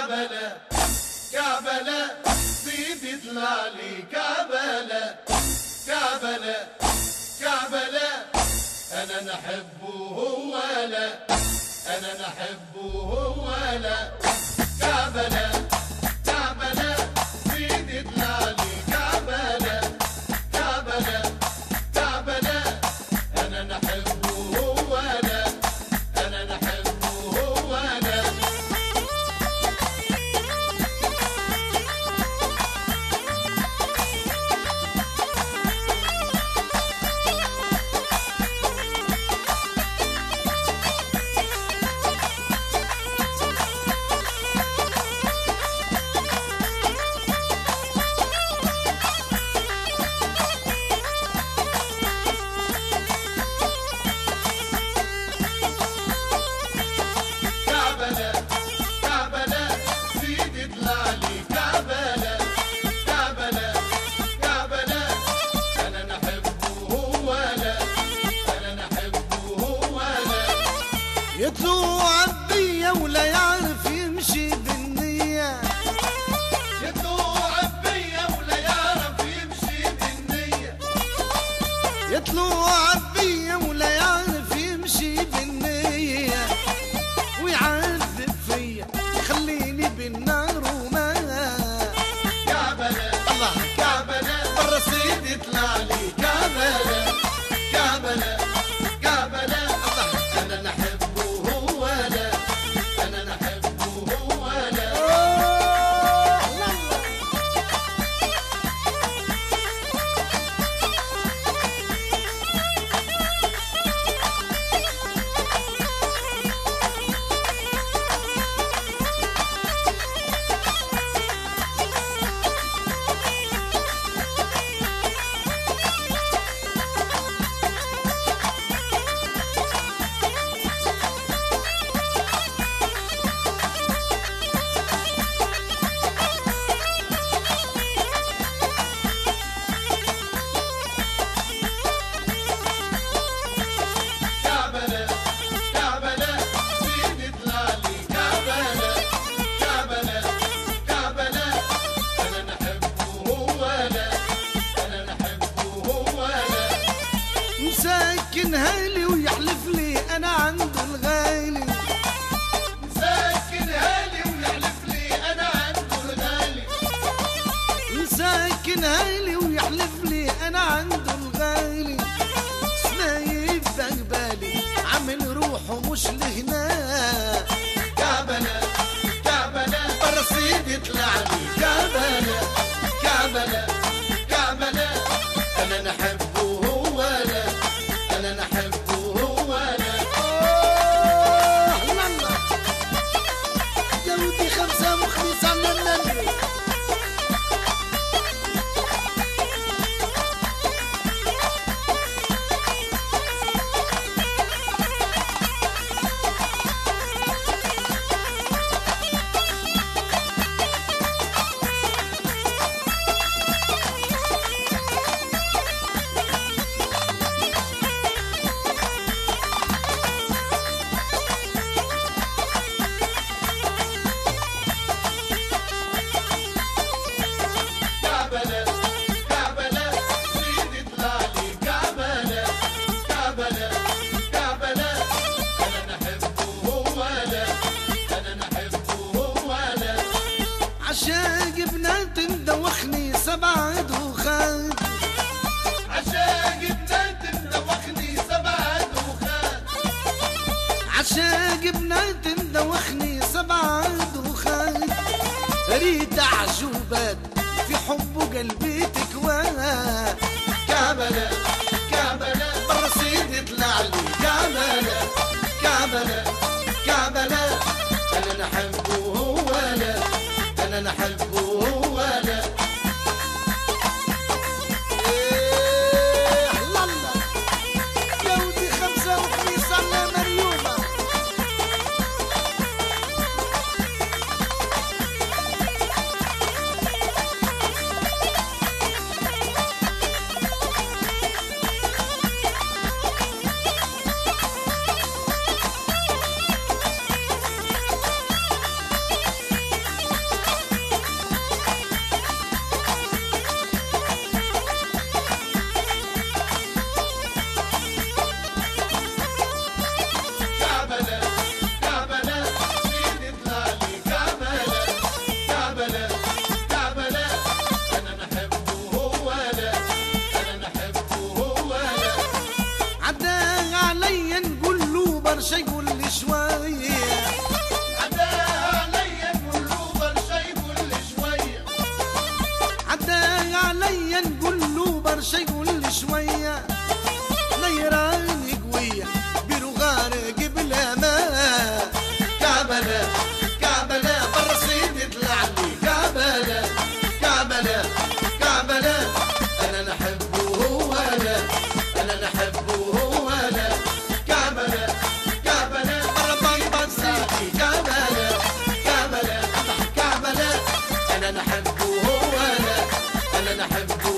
كعبلة كعبلة سيدي طلالي كعبلة كعبلة كعبلة أنا نحبه هو لا أنا نحبه هو لا كعبلة كعبلة سيدي طلالي كعبلة كعبلة كعبلة أنا نحبه هو لا أنا نحبه هو لا يطلع بيا ولا يعرف يمشي بالنية يطلع بيا ولا يعرف يمشي بالنية يطلع بيا ولا يعرف يمشي بالنية ويعذب فيا يخليني بالنار وماء كعبلة الله كعبلة برا سيدي يطلع لي كعبلة كعبلة كعبلة أنا نحبه هو لا أنا نحبه هو لا كعبلة كعبلة سيدي طلع لي كعبلة كعبلة كعبلة أنا نحبه هو لا أنا نحبه هو لا مساكن هالي ويحلف لي أنا عنده الغالي مساكن هالي ويحلف لي أنا عنده الغالي مساكن هالي ويحلف لي أنا عنده الغالي سنايب بقبالي عامل روحه مش لهنا كعبلة كعبلة برا سيدي يطلع لي كعبلة كعبلة كعبلة أنا نحبه هو لا أنا نحبه هو لا الله يا ودي خمسة مخلص على النبي كعبلة كعبلة سيدي يطلع لي كعبلة كعبلة كعبلة أنا نحبه هو لا أنا نحبه هو لا عشاق بنات مدوخني سبع دخان عشاق بنات مدوخني سبع دخان عشاق بنات مدوخني سبع دخان ريت عجوبات في حبه قلبي تكوان كعبلة كعبلة برا سيدي يطلع لي كعبلة كعبلة كعبلة أنا نحبه هو لا أنا نحبه هو لا إيه الله يا ودي خمسة وخميس على مريومة نحبه هو لا، انا نحبه